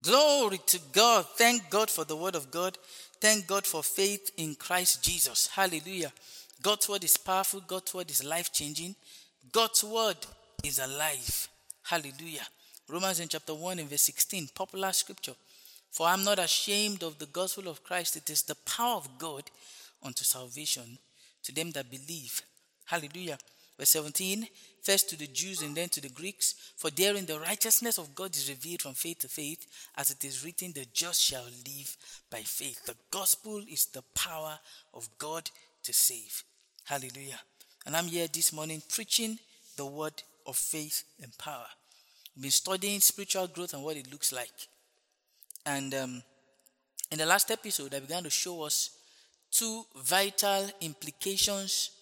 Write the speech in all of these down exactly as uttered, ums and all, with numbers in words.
Glory to God. Thank God for the word of God. Thank God for faith in Christ Jesus. Hallelujah. God's word is powerful. God's word is life-changing. God's word is alive. Hallelujah. Romans in chapter one in verse sixteen, popular scripture. For I am not ashamed of the gospel of Christ. It is the power of God unto salvation to them that believe. Hallelujah. Verse seventeen, first to the Jews and then to the Greeks. For therein the righteousness of God is revealed from faith to faith, as it is written, the just shall live by faith. The gospel is the power of God to save. Hallelujah. And I'm here this morning preaching the word of faith and power. We've been studying spiritual growth and what it looks like. And um, in the last episode, I began to show us two vital implications,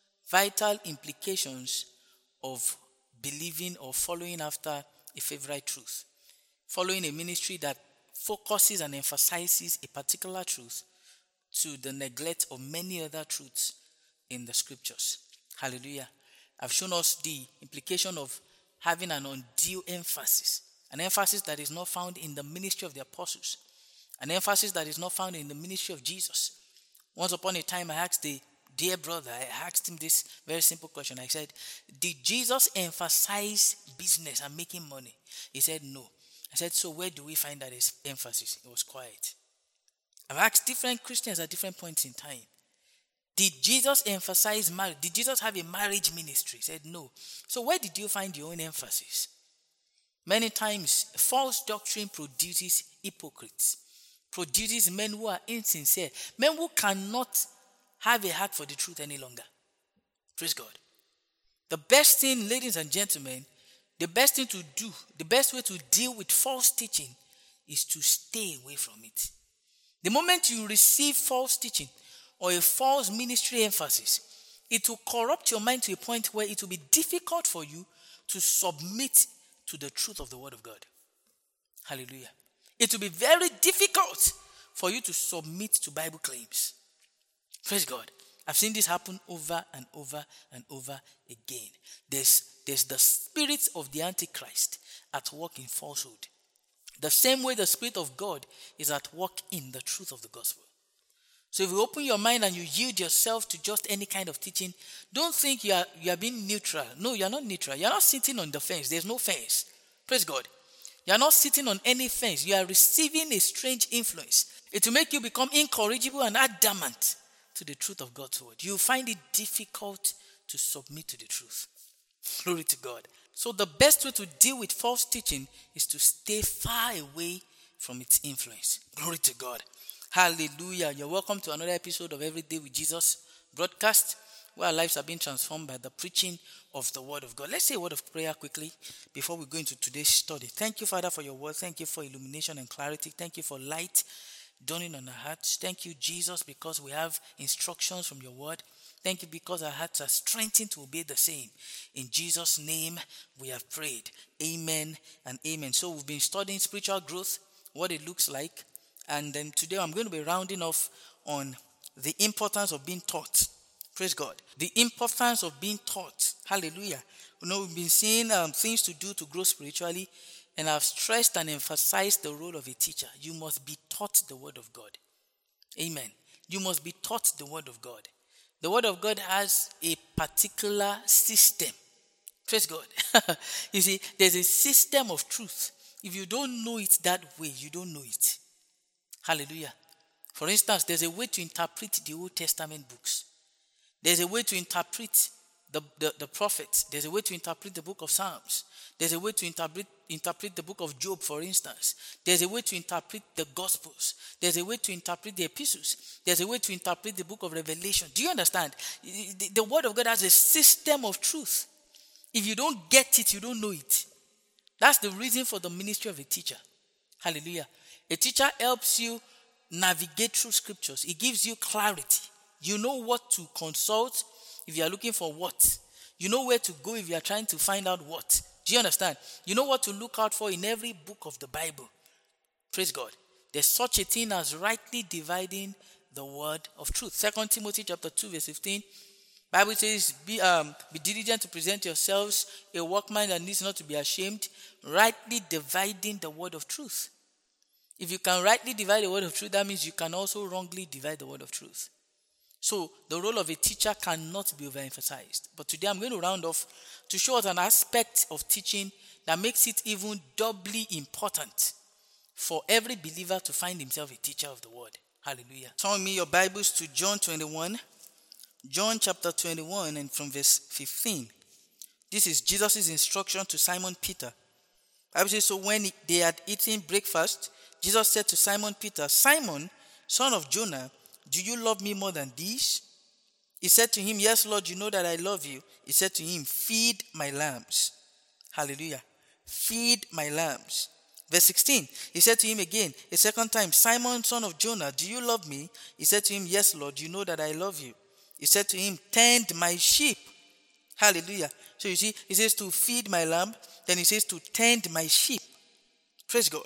vital implications of believing or following after a favorite truth. Following a ministry that focuses and emphasizes a particular truth to the neglect of many other truths in the scriptures. Hallelujah. I've shown us the implication of having an undue emphasis, an emphasis that is not found in the ministry of the apostles, an emphasis that is not found in the ministry of Jesus. Once upon a time, I asked the dear brother, I asked him this very simple question. I said, did Jesus emphasize business and making money? He said, no. I said, so where do we find that emphasis? It was quiet. I've asked different Christians at different points in time, did Jesus emphasize marriage? Did Jesus have a marriage ministry? He said, no. So where did you find your own emphasis? Many times, false doctrine produces hypocrites, produces men who are insincere, men who cannot have a heart for the truth any longer. Praise God. The best thing, ladies and gentlemen, the best thing to do, the best way to deal with false teaching is to stay away from it. The moment you receive false teaching or a false ministry emphasis, it will corrupt your mind to a point where it will be difficult for you to submit to the truth of the word of God. Hallelujah. It will be very difficult for you to submit to Bible claims. Praise God. I've seen this happen over and over and over again. There's, there's the spirit of the Antichrist at work in falsehood. The same way the Spirit of God is at work in the truth of the gospel. So if you open your mind and you yield yourself to just any kind of teaching, don't think you are, you are being neutral. No, you are not neutral. You are not sitting on the fence. There's no fence. Praise God. You are not sitting on any fence. You are receiving a strange influence. It will make you become incorrigible and adamant to the truth of God's word. You find it difficult to submit to the truth. Glory to God. So the best way to deal with false teaching is to stay far away from its influence. Glory to God. Hallelujah. You're welcome to another episode of Every Day with Jesus broadcast, where our lives are being transformed by the preaching of the word of God. Let's say a word of prayer quickly before we go into today's study. Thank you, Father, for your word. Thank you for illumination and clarity. Thank you for light dawning on our hearts. Thank you, Jesus, because we have instructions from your word. Thank you because our hearts are strengthened to obey the same. In Jesus' name we have prayed. Amen and amen. So we've been studying spiritual growth, what it looks like. And then today I'm going to be rounding off on the importance of being taught. Praise God. The importance of being taught. Hallelujah. You know, we've been seeing um, things to do to grow spiritually. And I've stressed and emphasized the role of a teacher. You must be taught the word of God. Amen. You must be taught the word of God. The word of God has a particular system. Praise God. You see, there's a system of truth. If you don't know it that way, you don't know it. Hallelujah. For instance, there's a way to interpret the Old Testament books. There's a way to interpret the, the, the prophets. There's a way to interpret the book of Psalms. There's a way to interpret, interpret the book of Job, for instance. There's a way to interpret the Gospels. There's a way to interpret the epistles. There's a way to interpret the book of Revelation. Do you understand? The, the word of God has a system of truth. If you don't get it, you don't know it. That's the reason for the ministry of a teacher. Hallelujah. A teacher helps you navigate through scriptures. It gives you clarity. You know what to consult if you are looking for what. You know where to go if you are trying to find out what. Do you understand? You know what to look out for in every book of the Bible. Praise God. There's such a thing as rightly dividing the word of truth. Second Timothy chapter two verse fifteen. Bible says, be, um, be diligent to present yourselves a workman that needs not to be ashamed, rightly dividing the word of truth. If you can rightly divide the word of truth, that means you can also wrongly divide the word of truth. So the role of a teacher cannot be overemphasized. But today I'm going to round off to show us an aspect of teaching that makes it even doubly important for every believer to find himself a teacher of the word. Hallelujah. Turn me your Bibles to John twenty-one. John chapter twenty-one and from verse fifteen. This is Jesus' instruction to Simon Peter. The Bible says, so when they had eaten breakfast, Jesus said to Simon Peter, Simon, son of Jonah, do you love me more than these? He said to him, yes, Lord, you know that I love you. He said to him, feed my lambs. Hallelujah. Feed my lambs. Verse sixteen, he said to him again, a second time, Simon, son of Jonah, do you love me? He said to him, yes, Lord, you know that I love you. He said to him, tend my sheep. Hallelujah. So you see, he says to feed my lamb, then he says to tend my sheep. Praise God.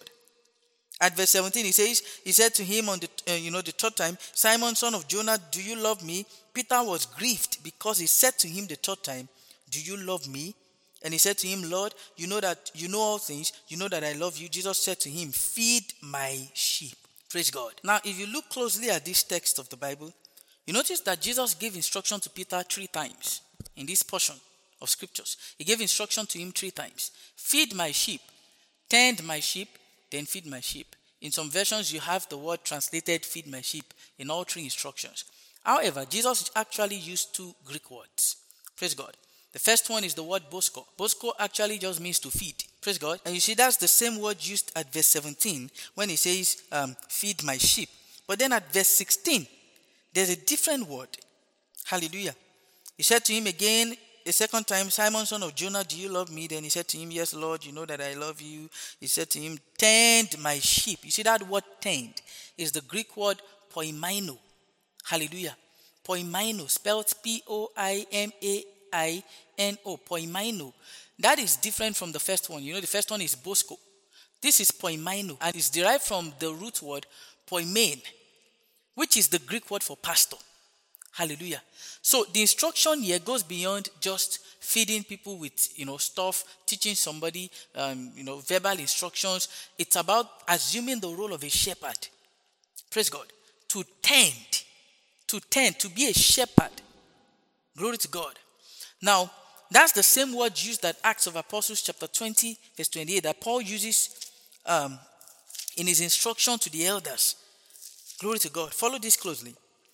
At verse seventeen, he says, he said to him on the, uh, you know, the third time, Simon, son of Jonah, do you love me? Peter was grieved because he said to him the third time, do you love me? And he said to him, Lord, you know that you know all things. You know that I love you. Jesus said to him, feed my sheep. Praise God. Now, if you look closely at this text of the Bible, you notice that Jesus gave instruction to Peter three times in this portion of scriptures. He gave instruction to him three times. Feed my sheep, tend my sheep, then feed my sheep. In some versions, you have the word translated feed my sheep in all three instructions. However, Jesus actually used two Greek words. Praise God. The first one is the word bosko. Bosko actually just means to feed. Praise God. And you see, that's the same word used at verse seventeen when he says, um, feed my sheep. But then at verse sixteen, there's a different word. Hallelujah. He said to him again, a second time, Simon, son of Jonah, do you love me? Then he said to him, yes, Lord, you know that I love you. He said to him, tend my sheep. You see, that word tend is the Greek word poimaino. Hallelujah. Poimaino, spelled P O I M A I N O, poimaino. That is different from the first one. You know, the first one is bosko. This is poimaino, and it's derived from the root word poimen, which is the Greek word for pastor. Hallelujah. So the instruction here goes beyond just feeding people with, you know, stuff, teaching somebody, um, you know, verbal instructions. It's about assuming the role of a shepherd. Praise God. To tend, to tend, to be a shepherd. Glory to God. Now, that's the same word used at Acts of Apostles chapter twenty, verse twenty-eight, that Paul uses um, in his instruction to the elders. Glory to God. Follow this closely.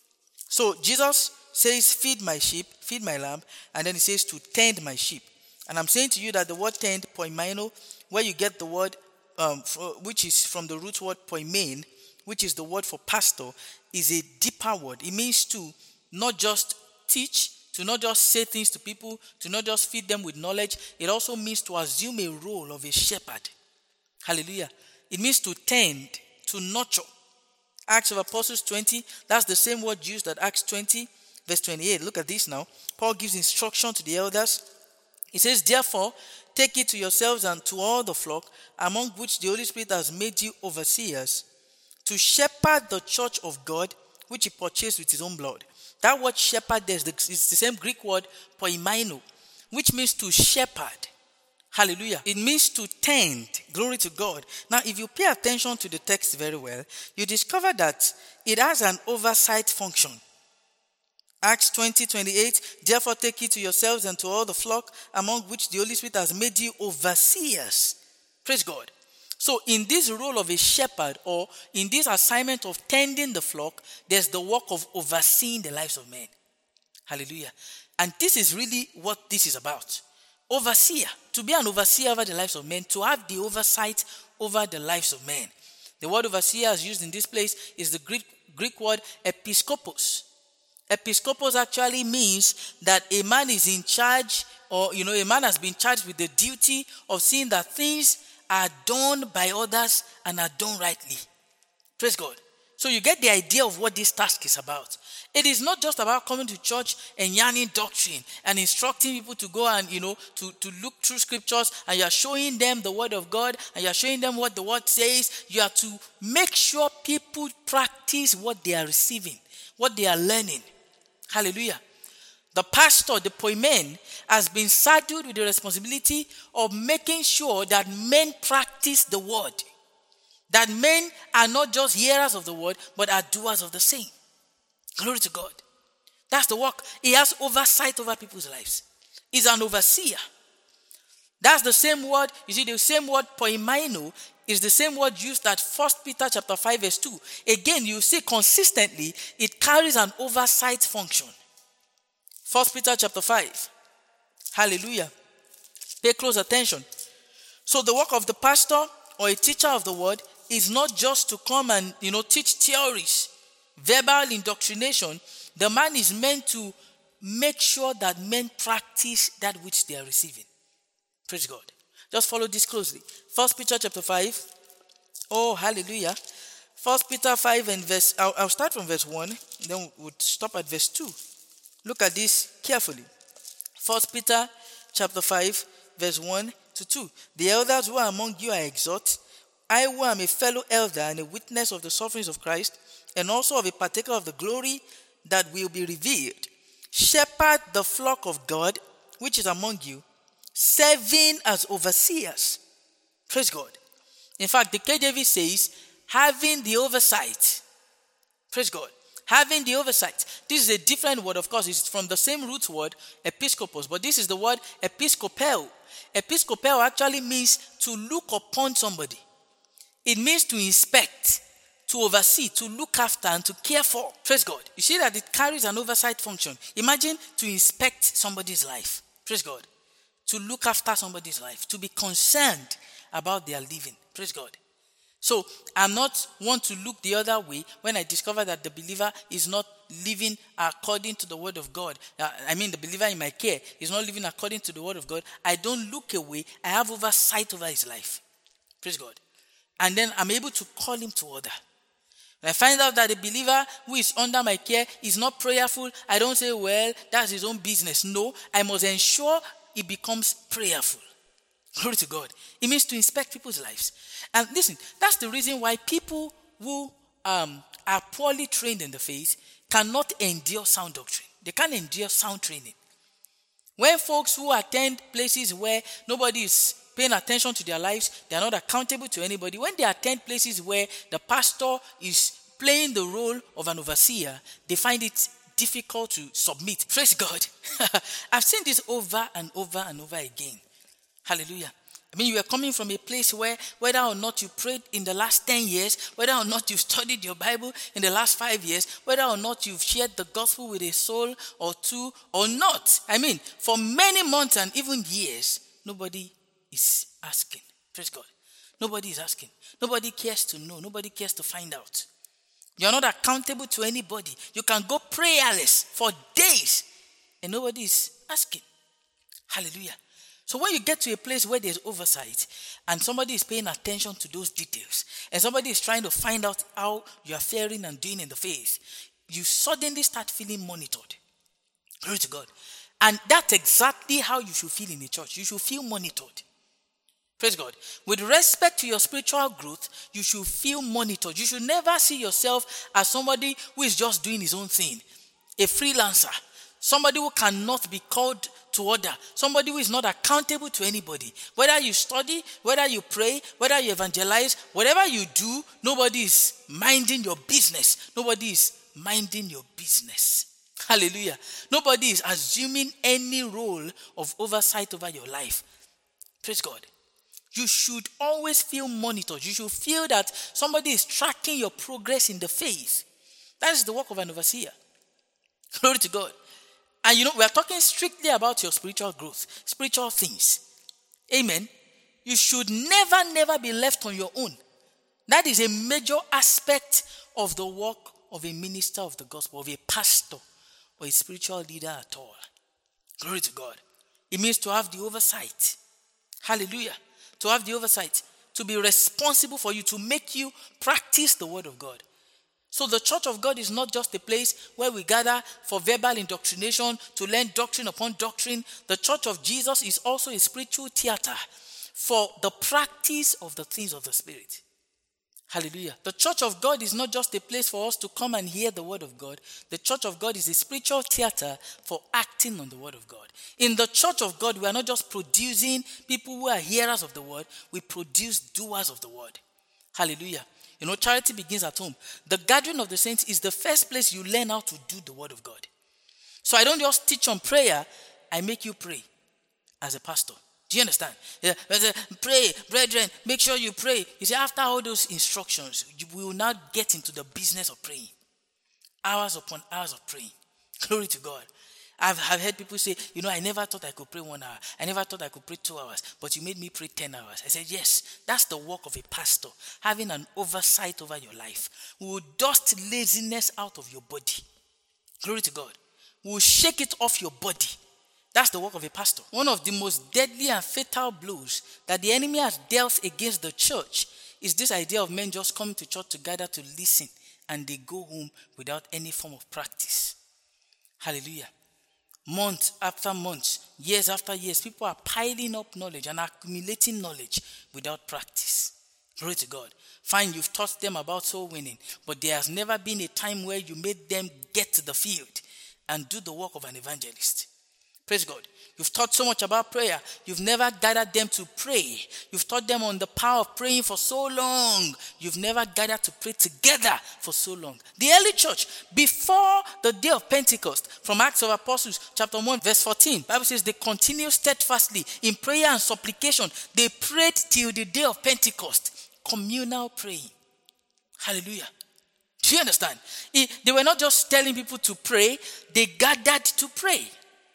So Jesus says, feed my sheep, feed my lamb, and then he says to tend my sheep. And I'm saying to you that the word tend, poimaino, where you get the word, um, for, which is from the root word poimen, which is the word for pastor, is a deeper word. It means to not just teach, to not just say things to people, to not just feed them with knowledge. It also means to assume a role of a shepherd. Hallelujah. It means to tend, to nurture. Acts of Apostles twenty, that's the same word used at Acts twenty, verse twenty-eight. Look at this now. Paul gives instruction to the elders. He says, therefore, take it to yourselves and to all the flock, among which the Holy Spirit has made you overseers, to shepherd the church of God, which he purchased with his own blood. That word shepherd is the, is the same Greek word poimaino, which means to shepherd. Hallelujah. It means to tend. Glory to God. Now, if you pay attention to the text very well, you discover that it has an oversight function. Acts twenty, twenty-eight, therefore take it to yourselves and to all the flock, among which the Holy Spirit has made you overseers. Praise God. So in this role of a shepherd, or in this assignment of tending the flock, there's the work of overseeing the lives of men. Hallelujah. And this is really what this is about. Overseer. To be an overseer over the lives of men, to have the oversight over the lives of men. The word overseer as used in this place is the Greek, Greek word episkopos. Episkopos actually means that a man is in charge, or, you know, a man has been charged with the duty of seeing that things are done by others and are done rightly. Praise God. So you get the idea of what this task is about. It is not just about coming to church and yarning doctrine and instructing people to go and, you know, to, to look through scriptures, and you are showing them the word of God, and you are showing them what the word says. You are to make sure people practice what they are receiving, what they are learning. Hallelujah. The pastor, the poimen, has been saddled with the responsibility of making sure that men practice the word. That men are not just hearers of the word, but are doers of the same. Glory to God. That's the work. He has oversight over people's lives. He's an overseer. That's the same word. You see, the same word poimaino is the same word used at First Peter chapter five verse two. Again, you see consistently, it carries an oversight function. First Peter chapter five. Hallelujah. Pay close attention. So the work of the pastor or a teacher of the word is not just to come and, you know, teach theories, verbal indoctrination. The man is meant to make sure that men practice that which they are receiving. Praise God. Just follow this closely. First Peter chapter five. Oh, hallelujah. First Peter five and verse, I'll, I'll start from verse one, then we'll stop at verse two. Look at this carefully. First Peter chapter five, verse one to two. The elders who are among you I exhort, I who am a fellow elder and a witness of the sufferings of Christ, and also of a partaker of the glory that will be revealed. Shepherd the flock of God, which is among you, serving as overseers. Praise God. In fact, the K J V says, having the oversight. Praise God. Having the oversight. This is a different word, of course. It's from the same root word, episkopos. But this is the word episkopel. Episkopel actually means to look upon somebody. It means to inspect, to oversee, to look after, and to care for. Praise God. You see that it carries an oversight function. Imagine to inspect somebody's life. Praise God. To look after somebody's life. To be concerned about their living. Praise God. So, I'm not one to look the other way when I discover that the believer is not living according to the word of God. Uh, I mean, the believer in my care is not living according to the word of God. I don't look away. I have oversight over his life. Praise God. And then I'm able to call him to order. When I find out that the believer who is under my care is not prayerful, I don't say, well, that's his own business. No, I must ensure he becomes prayerful. Glory to God. It means to inspect people's lives. And listen, that's the reason why people who um, are poorly trained in the faith cannot endure sound doctrine. They can't endure sound training. When folks who attend places where nobody is paying attention to their lives, they are not accountable to anybody. When they attend places where the pastor is playing the role of an overseer, they find it difficult to submit. Praise God. I've seen this over and over and over again. Hallelujah. I mean, you are coming from a place where whether or not you prayed in the last ten years, whether or not you've studied your Bible in the last five years, whether or not you've shared the gospel with a soul or two or not. I mean, for many months and even years, nobody is asking. Praise God. Nobody is asking. Nobody cares to know. Nobody cares to find out. You're not accountable to anybody. You can go prayerless for days and nobody is asking. Hallelujah. So when you get to a place where there's oversight and somebody is paying attention to those details and somebody is trying to find out how you are faring and doing in the faith, you suddenly start feeling monitored. Glory to God. And that's exactly how you should feel in a church. You should feel monitored. Praise God. With respect to your spiritual growth, you should feel monitored. You should never see yourself as somebody who is just doing his own thing. A freelancer. Somebody who cannot be called to order. Somebody who is not accountable to anybody. Whether you study, whether you pray, whether you evangelize, whatever you do, nobody is minding your business. Nobody is minding your business. Hallelujah. Nobody is assuming any role of oversight over your life. Praise God. You should always feel monitored. You should feel that somebody is tracking your progress in the faith. That is the work of an overseer. Glory to God. And you know, we are talking strictly about your spiritual growth, spiritual things. Amen. You should never, never be left on your own. That is a major aspect of the work of a minister of the gospel, of a pastor, or a spiritual leader at all. Glory to God. It means to have the oversight. Hallelujah. To have the oversight. To be responsible for you, to make you practice the word of God. So the church of God is not just a place where we gather for verbal indoctrination, to learn doctrine upon doctrine. The church of Jesus is also a spiritual theater for the practice of the things of the Spirit. Hallelujah. The church of God is not just a place for us to come and hear the word of God. The church of God is a spiritual theater for acting on the word of God. In the church of God, we are not just producing people who are hearers of the word. We produce doers of the word. Hallelujah. You know, charity begins at home. The gathering of the saints is the first place you learn how to do the word of God. So I don't just teach on prayer, I make you pray as a pastor. Do you understand? Yeah, pray, brethren, make sure you pray. You see, after all those instructions, we will now get into the business of praying. Hours upon hours of praying. Glory to God. I've, I've heard people say, you know, I never thought I could pray one hour. I never thought I could pray two hours. But you made me pray ten hours. I said, yes, that's the work of a pastor. Having an oversight over your life. We will dust laziness out of your body. Glory to God. We will shake it off your body. That's the work of a pastor. One of the most deadly and fatal blows that the enemy has dealt against the church is this idea of men just coming to church together to listen and they go home without any form of practice. Hallelujah. Month after month, years after years, people are piling up knowledge and accumulating knowledge without practice. Glory to God. Fine, you've taught them about soul winning, but there has never been a time where you made them get to the field and do the work of an evangelist. Praise God. You've taught so much about prayer. You've never gathered them to pray. You've taught them on the power of praying for so long. You've never gathered to pray together for so long. The early church, before the day of Pentecost, from Acts of Apostles, chapter one, verse fourteen, the Bible says they continued steadfastly in prayer and supplication. They prayed till the day of Pentecost. Communal praying. Hallelujah. Do you understand? They were not just telling people to pray. They gathered to pray.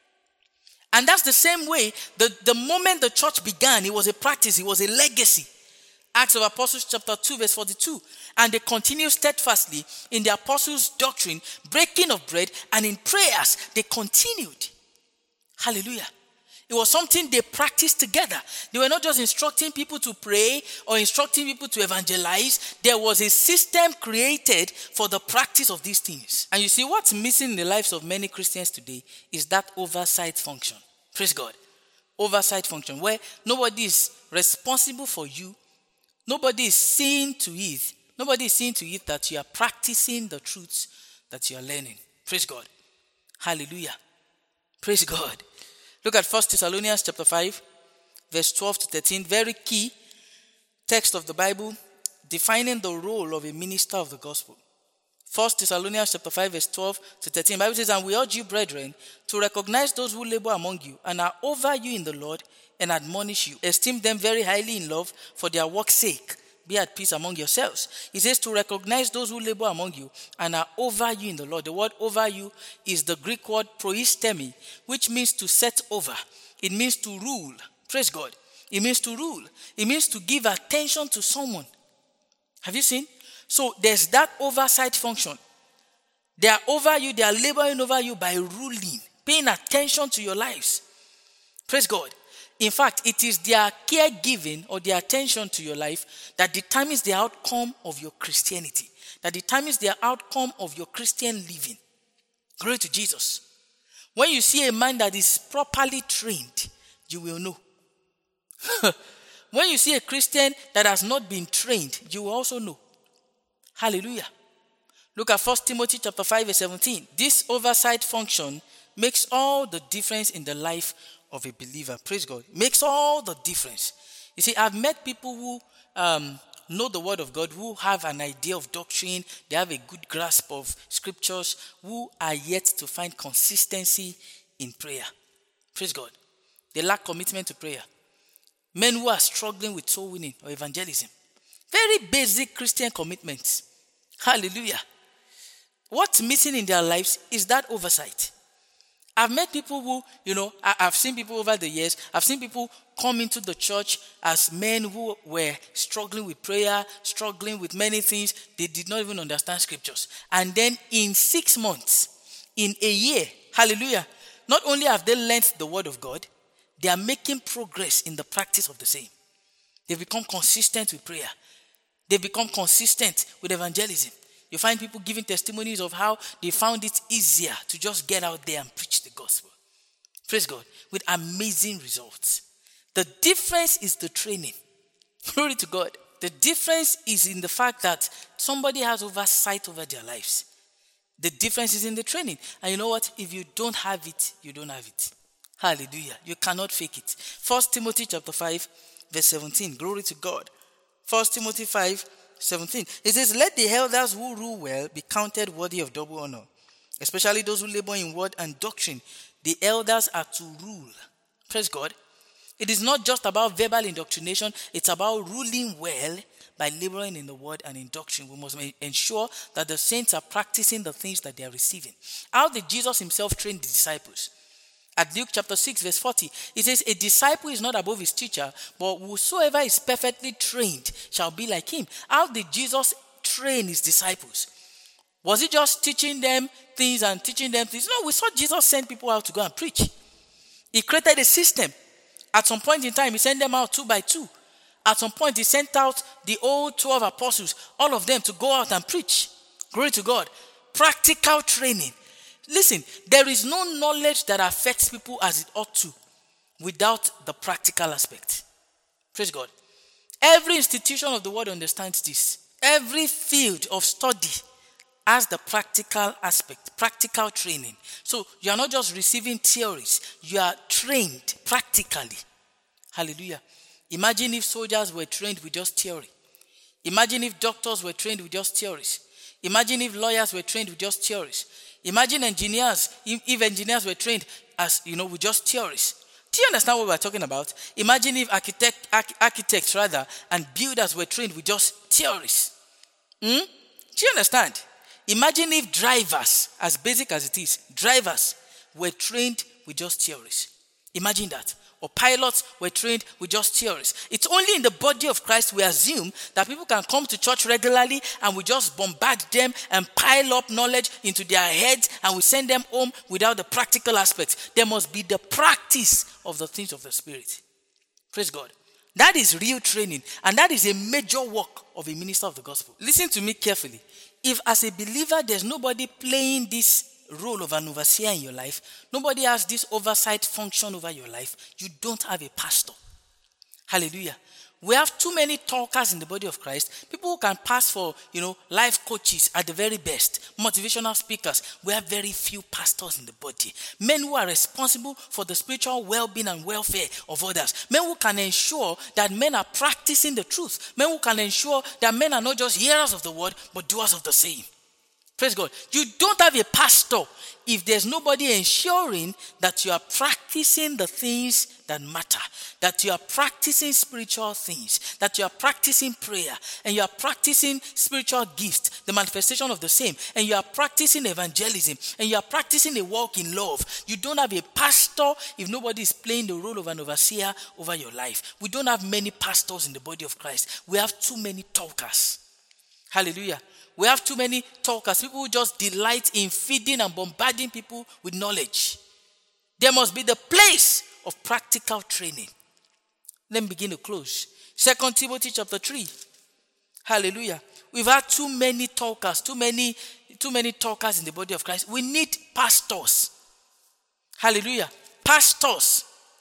And that's the same way, the, the moment the church began, it was a practice, it was a legacy. Acts of Apostles chapter two, verse forty-two. And they continued steadfastly in the apostles' doctrine, breaking of bread, and in prayers, they continued. Hallelujah. It was something they practiced together. They were not just instructing people to pray or instructing people to evangelize. There was a system created for the practice of these things. And you see, what's missing in the lives of many Christians today is that oversight function. Praise God. Oversight function, where nobody is responsible for you. Nobody is seeing to it. Nobody is seeing to it that you are practicing the truths that you are learning. Praise God. Hallelujah. Praise God. Look at First Thessalonians chapter five, verse twelve to thirteen. Very key text of the Bible, defining the role of a minister of the gospel. First Thessalonians chapter five, verse twelve to thirteen. The Bible says, and we urge you, brethren, to recognize those who labor among you and are over you in the Lord and admonish you. Esteem them very highly in love for their work's sake. Be at peace among yourselves. He says to recognize those who labor among you and are over you in the Lord. The word over you is the Greek word proistemi, which means to set over. It means to rule. Praise God. It means to rule. It means to give attention to someone. Have you seen? So there's that oversight function. They are over you. They are laboring over you by ruling, paying attention to your lives. Praise God. In fact, it is their caregiving or their attention to your life that determines the outcome of your Christianity, that determines the outcome of your Christian living. Glory to Jesus. When you see a man that is properly trained, you will know. When you see a Christian that has not been trained, you will also know. Hallelujah. Look at First Timothy chapter five, verse seventeen. This oversight function makes all the difference in the life of a believer. Praise God. It makes all the difference. You see, I've met people who um, know the word of God, who have an idea of doctrine, they have a good grasp of scriptures, who are yet to find consistency in prayer. Praise God. They lack commitment to prayer. Men who are struggling with soul winning or evangelism. Very basic Christian commitments. Hallelujah. What's missing in their lives is that oversight. I've met people who, you know, I, I've seen people over the years, I've seen people come into the church as men who were struggling with prayer, struggling with many things. They did not even understand scriptures. And then in six months, in a year, hallelujah, not only have they learned the word of God, they are making progress in the practice of the same. They've become consistent with prayer. They've become consistent with evangelism. You find people giving testimonies of how they found it easier to just get out there and preach the gospel. Praise God. With amazing results. The difference is the training. Glory to God. The difference is in the fact that somebody has oversight over their lives. The difference is in the training. And you know what? If you don't have it, you don't have it. Hallelujah. You cannot fake it. First Timothy chapter five, verse seventeen. Glory to God. First Timothy five, seventeen. It says, let the elders who rule well be counted worthy of double honor, especially those who labor in word and doctrine. The elders are to rule. Praise God. It is not just about verbal indoctrination. It's about ruling well by laboring in the word and in doctrine. We must ensure that the saints are practicing the things that they are receiving. How did Jesus himself train the disciples? At Luke chapter six verse forty, it says, a disciple is not above his teacher, but whosoever is perfectly trained shall be like him. How did Jesus train his disciples? Was he just teaching them things and teaching them things? No, we saw Jesus send people out to go and preach. He created a system. At some point in time, he sent them out two by two. At some point, he sent out the old twelve apostles, all of them, to go out and preach. Glory to God. Practical training. Listen, there is no knowledge that affects people as it ought to without the practical aspect. Praise God. Every institution of the world understands this. Every field of study has the practical aspect, practical training. So you are not just receiving theories, you are trained practically. Hallelujah. Imagine if soldiers were trained with just theory. Imagine if doctors were trained with just theories. Imagine if lawyers were trained with just theories. Imagine engineers, if engineers were trained as, you know, with just theories. Do you understand what we're talking about? Imagine if architect, arch, architects rather and builders were trained with just theories. Hmm? Do you understand? Imagine if drivers, as basic as it is, drivers were trained with just theories. Imagine that. Or pilots were trained with just theories. It's only in the body of Christ we assume that people can come to church regularly and we just bombard them and pile up knowledge into their heads and we send them home without the practical aspects. There must be the practice of the things of the Spirit. Praise God. That is real training, and that is a major work of a minister of the gospel. Listen to me carefully. If as a believer there's nobody playing this role of an overseer in your life, nobody has this oversight function over your life, you don't have a pastor. Hallelujah. We have too many talkers in the body of Christ, people who can pass for, you know, life coaches at the very best, motivational speakers. We have very few pastors in the body. Men who are responsible for the spiritual well-being and welfare of others. Men who can ensure that men are practicing the truth. Men who can ensure that men are not just hearers of the word, but doers of the same. Praise God. You don't have a pastor if there's nobody ensuring that you are practicing the things that matter, that you are practicing spiritual things, that you are practicing prayer, and you are practicing spiritual gifts, the manifestation of the same, and you are practicing evangelism, and you are practicing a walk in love. You don't have a pastor if nobody is playing the role of an overseer over your life. We don't have many pastors in the body of Christ. We have too many talkers. Hallelujah. We have too many talkers, people who just delight in feeding and bombarding people with knowledge. There must be the place of practical training. Let me begin to close. Second Timothy chapter three. Hallelujah. We've had too many talkers, too many, too many talkers in the body of Christ. We need pastors. Hallelujah. Pastors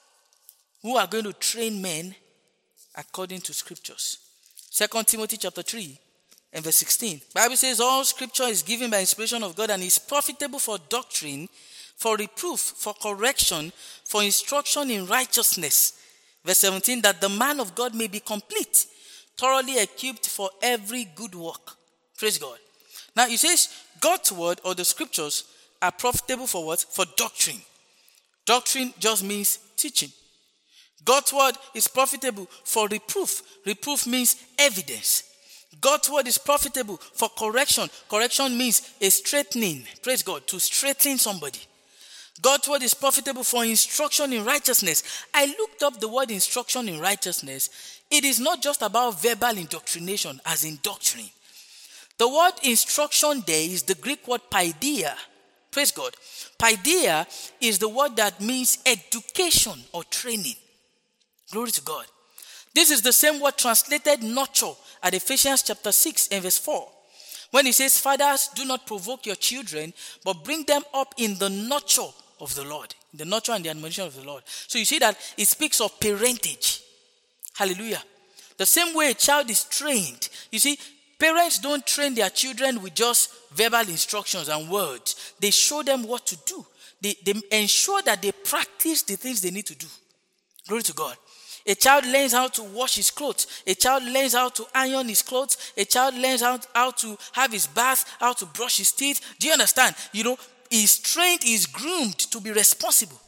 who are going to train men according to scriptures. Second Timothy chapter three. And verse sixteen, the Bible says, all scripture is given by inspiration of God and is profitable for doctrine, for reproof, for correction, for instruction in righteousness. Verse seventeen, that the man of God may be complete, thoroughly equipped for every good work. Praise God. Now it says, God's word or the scriptures are profitable for what? For doctrine. Doctrine just means teaching. God's word is profitable for reproof. Reproof means evidence. God's word is profitable for correction. Correction means a straightening. Praise God. To straighten somebody. God's word is profitable for instruction in righteousness. I looked up the word instruction in righteousness. It is not just about verbal indoctrination as in doctrine. The word instruction there is the Greek word paideia. Praise God. Paideia is the word that means education or training. Glory to God. This is the same word translated nurture at Ephesians chapter six and verse four. When it says, fathers, do not provoke your children, but bring them up in the nurture of the Lord. The nurture and the admonition of the Lord. So you see that it speaks of parentage. Hallelujah. The same way a child is trained. You see, parents don't train their children with just verbal instructions and words. They show them what to do. They, they ensure that they practice the things they need to do. Glory to God. A child learns how to wash his clothes. A child learns how to iron his clothes. A child learns how, how to have his bath, how to brush his teeth. Do you understand? You know, he's trained, he's groomed to be responsible.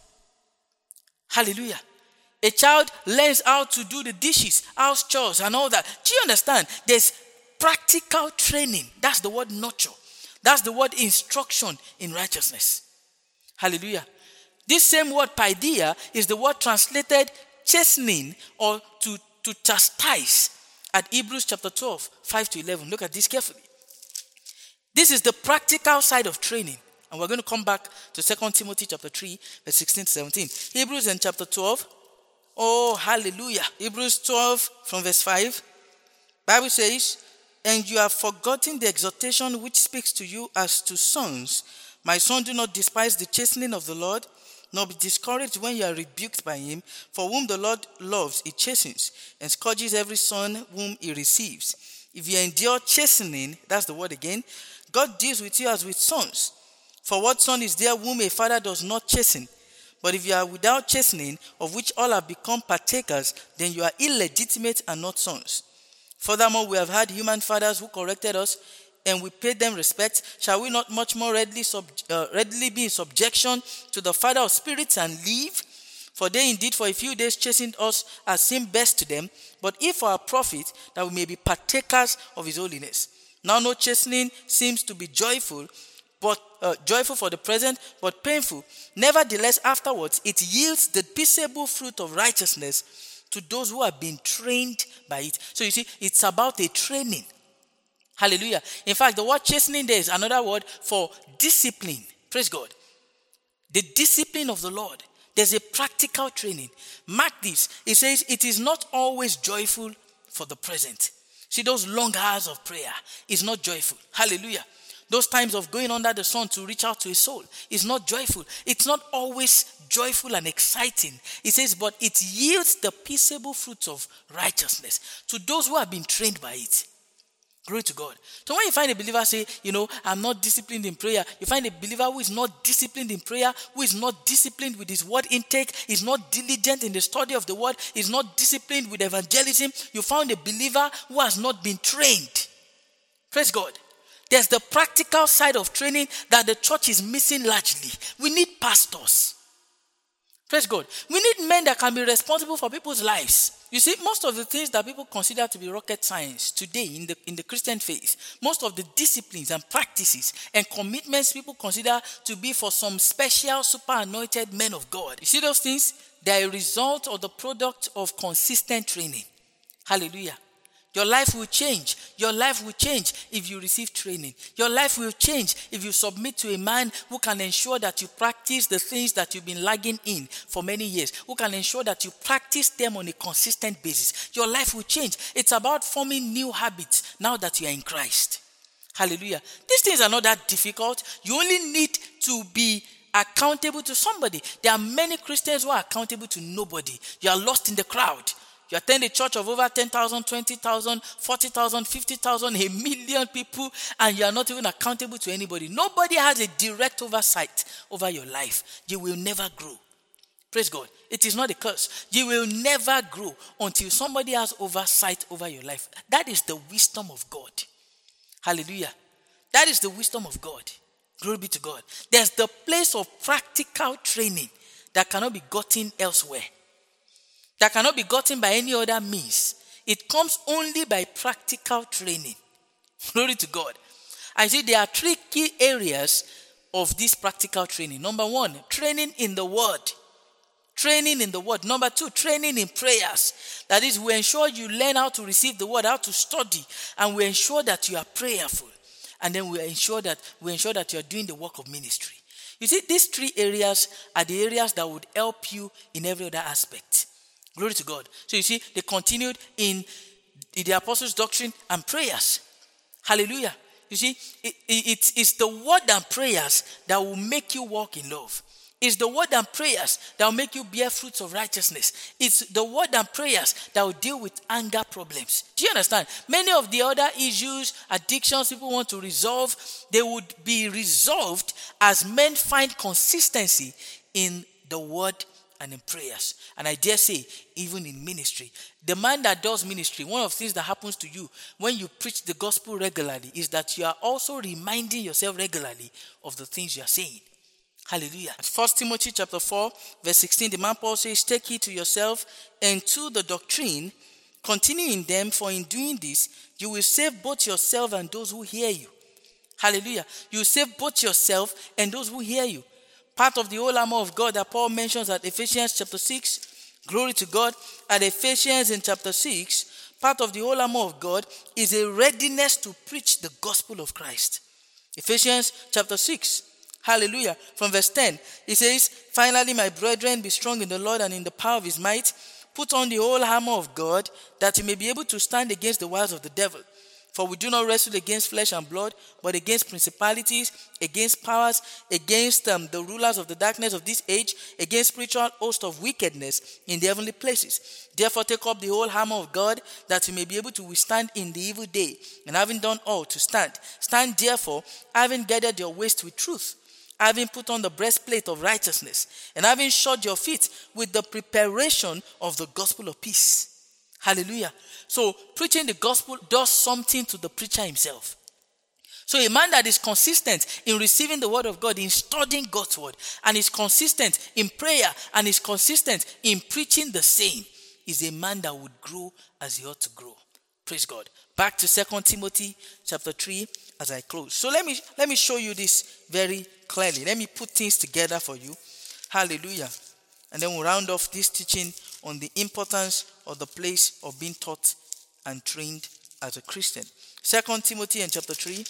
Hallelujah. A child learns how to do the dishes, house chores and all that. Do you understand? There's practical training. That's the word nurture. That's the word instruction in righteousness. Hallelujah. This same word paideia is the word translated chastening or to, to chastise at Hebrews chapter twelve, five to eleven. Look at this carefully. This is the practical side of training. And we're going to come back to Second Timothy chapter three, verse sixteen to seventeen. Hebrews in chapter twelve. Oh, hallelujah. Hebrews twelve from verse five. Bible says, and you have forgotten the exhortation which speaks to you as to sons. My son, do not despise the chastening of the Lord, nor be discouraged when you are rebuked by him. For whom the Lord loves, he chastens, and scourges every son whom he receives. If you endure chastening, that's the word again, God deals with you as with sons. For what son is there whom a father does not chasten? But if you are without chastening, of which all have become partakers, then you are illegitimate and not sons. Furthermore, we have had human fathers who corrected us, and we paid them respect. Shall we not much more readily, sub, uh, readily be in subjection to the Father of spirits and live? For they indeed for a few days chastened us as seemed best to them, but if for our profit, that we may be partakers of his holiness. Now no chastening seems to be joyful, but uh, joyful for the present, but painful. Nevertheless, afterwards, it yields the peaceable fruit of righteousness to those who have been trained by it. So you see, it's about a training. Hallelujah. In fact, the word chastening there is another word for discipline. Praise God. The discipline of the Lord. There's a practical training. Mark this. It says, it is not always joyful for the present. See, those long hours of prayer is not joyful. Hallelujah. Those times of going under the sun to reach out to a soul is not joyful. It's not always joyful and exciting. It says, but it yields the peaceable fruits of righteousness to those who have been trained by it. Glory to God. So when you find a believer say, you know, I'm not disciplined in prayer, you find a believer who is not disciplined in prayer, who is not disciplined with his word intake, is not diligent in the study of the word, is not disciplined with evangelism, you found a believer who has not been trained. Praise God. There's the practical side of training that the church is missing largely. We need pastors. Praise God. We need men that can be responsible for people's lives. You see, most of the things that people consider to be rocket science today in the, in the Christian faith, most of the disciplines and practices and commitments people consider to be for some special super anointed men of God. You see those things? They are a result or the product of consistent training. Hallelujah. Your life will change. Your life will change if you receive training. Your life will change if you submit to a man who can ensure that you practice the things that you've been lagging in for many years, who can ensure that you practice them on a consistent basis. Your life will change. It's about forming new habits now that you are in Christ. Hallelujah. These things are not that difficult. You only need to be accountable to somebody. There are many Christians who are accountable to nobody. You are lost in the crowd. You attend a church of over ten thousand, twenty thousand, forty thousand, fifty thousand, a million people, and you are not even accountable to anybody. Nobody has a direct oversight over your life. You will never grow. Praise God. It is not a curse. You will never grow until somebody has oversight over your life. That is the wisdom of God. Hallelujah. That is the wisdom of God. Glory be to God. There's the place of practical training that cannot be gotten elsewhere. That cannot be gotten by any other means. It comes only by practical training. Glory to God. I see there are three key areas of this practical training. Number one, training in the word. Training in the word. Number two, training in prayers. That is, we ensure you learn how to receive the word, how to study, and we ensure that you are prayerful. And then we ensure that we ensure that you are doing the work of ministry. You see, these three areas are the areas that would help you in every other aspect. Glory to God. So you see, they continued in, in the apostles' doctrine and prayers. Hallelujah. You see, it, it, it's the word and prayers that will make you walk in love. It's the word and prayers that will make you bear fruits of righteousness. It's the word and prayers that will deal with anger problems. Do you understand? Many of the other issues, addictions people want to resolve, they would be resolved as men find consistency in the word and in prayers. And I dare say, even in ministry. The man that does ministry, one of the things that happens to you when you preach the gospel regularly is that you are also reminding yourself regularly of the things you are saying. Hallelujah. First Timothy chapter four, verse sixteen, the man Paul says, take heed to yourself and to the doctrine, continue in them, for in doing this, you will save both yourself and those who hear you. Hallelujah. You will save both yourself and those who hear you. Part of the whole armor of God that Paul mentions at Ephesians chapter six, glory to God, at Ephesians in chapter six, part of the whole armor of God is a readiness to preach the gospel of Christ. Ephesians chapter six, hallelujah, from verse ten, it says, finally, my brethren, be strong in the Lord and in the power of his might. Put on the whole armor of God, that you may be able to stand against the wiles of the devil. For we do not wrestle against flesh and blood, but against principalities, against powers, against um, the rulers of the darkness of this age, against spiritual hosts of wickedness in the heavenly places. Therefore take up the whole armor of God, that you may be able to withstand in the evil day, and having done all, to stand. Stand therefore, having girded your waist with truth, having put on the breastplate of righteousness, and having shod your feet with the preparation of the gospel of peace. Hallelujah. So preaching the gospel does something to the preacher himself. So a man that is consistent in receiving the word of God, in studying God's word, and is consistent in prayer, and is consistent in preaching the same, is a man that would grow as he ought to grow. Praise God. Back to Second Timothy chapter three as I close. So let me let me show you this very clearly. Let me put things together for you. Hallelujah. And then we'll round off this teaching on the importance of the place of being taught and trained as a Christian. Second Timothy in chapter three.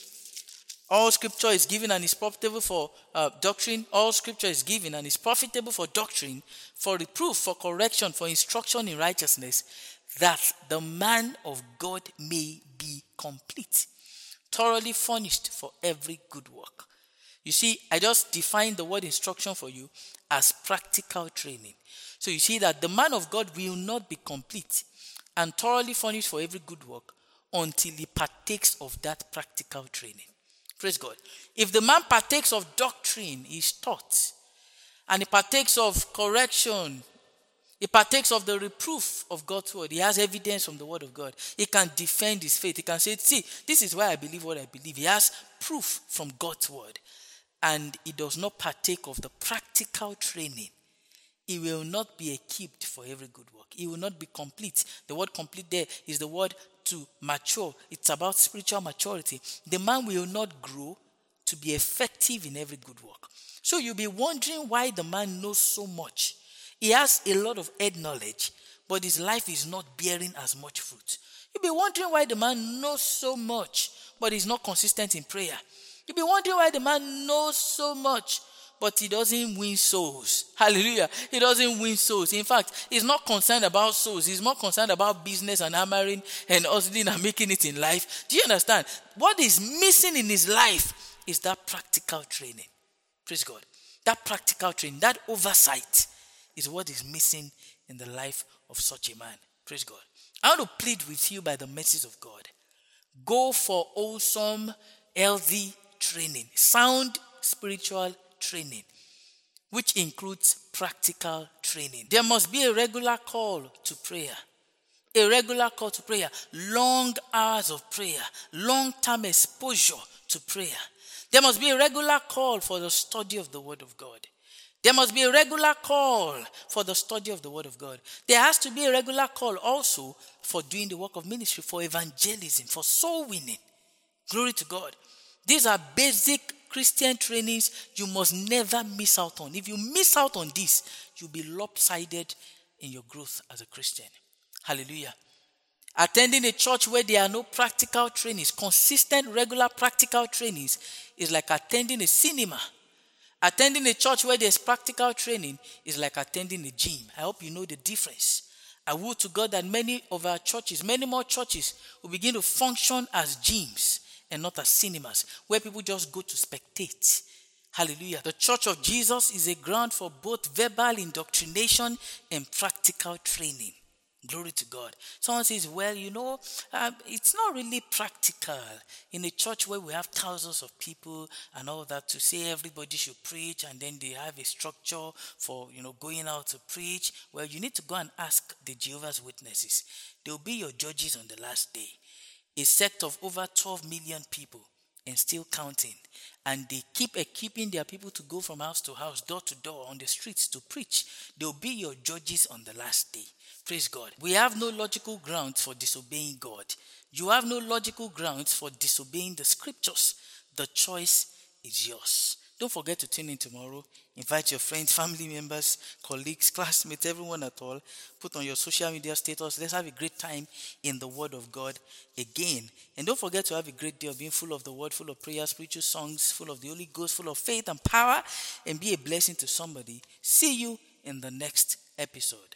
All scripture is given and is profitable for uh, doctrine. All scripture is given and is profitable for doctrine, for reproof, for correction, for instruction in righteousness, that the man of God may be complete, thoroughly furnished for every good work. You see, I just defined the word instruction for you as practical training. So you see that the man of God will not be complete and thoroughly furnished for every good work until he partakes of that practical training. Praise God. If the man partakes of doctrine, he is taught, and he partakes of correction, he partakes of the reproof of God's word. He has evidence from the word of God. He can defend his faith. He can say, see, this is why I believe what I believe. He has proof from God's word. And he does not partake of the practical training. He will not be equipped for every good work. He will not be complete. The word complete there is the word to mature. It's about spiritual maturity. The man will not grow to be effective in every good work. So you'll be wondering why the man knows so much. He has a lot of head knowledge, but his life is not bearing as much fruit. You'll be wondering why the man knows so much, but he's not consistent in prayer. You'll be wondering why the man knows so much, but he doesn't win souls. Hallelujah. He doesn't win souls. In fact, he's not concerned about souls. He's more concerned about business and hammering and hustling and making it in life. Do you understand? What is missing in his life is that practical training. Praise God. That practical training, that oversight is what is missing in the life of such a man. Praise God. I want to plead with you by the mercies of God. Go for wholesome, healthy training, sound spiritual training, which includes practical training. There must be a regular call to prayer. A regular call to prayer. Long hours of prayer. Long-term exposure to prayer. There must be a regular call for the study of the Word of God. There must be a regular call for the study of the Word of God. There has to be a regular call also for doing the work of ministry, for evangelism, for soul winning. Glory to God. These are basic Christian trainings you must never miss out on. If you miss out on this, you'll be lopsided in your growth as a Christian. Hallelujah. Attending a church where there are no practical trainings, consistent, regular practical trainings, is like attending a cinema. Attending a church where there's practical training is like attending a gym. I hope you know the difference. I would to God that many of our churches, many more churches, will begin to function as gyms and not as cinemas, where people just go to spectate. Hallelujah. The Church of Jesus is a ground for both verbal indoctrination and practical training. Glory to God. Someone says, well, you know, um, it's not really practical in a church where we have thousands of people and all that to say everybody should preach and then they have a structure for, you know, going out to preach. Well, you need to go and ask the Jehovah's Witnesses. They'll be your judges on the last day. A sect of over twelve million people and still counting. And they keep equipping their people to go from house to house, door to door, on the streets to preach. They'll be your judges on the last day. Praise God. We have no logical grounds for disobeying God. You have no logical grounds for disobeying the scriptures. The choice is yours. Don't forget to tune in tomorrow. Invite your friends, family members, colleagues, classmates, everyone at all. Put on your social media status. Let's have a great time in the Word of God again. And don't forget to have a great day of being full of the Word, full of prayers, spiritual songs, full of the Holy Ghost, full of faith and power, and be a blessing to somebody. See you in the next episode.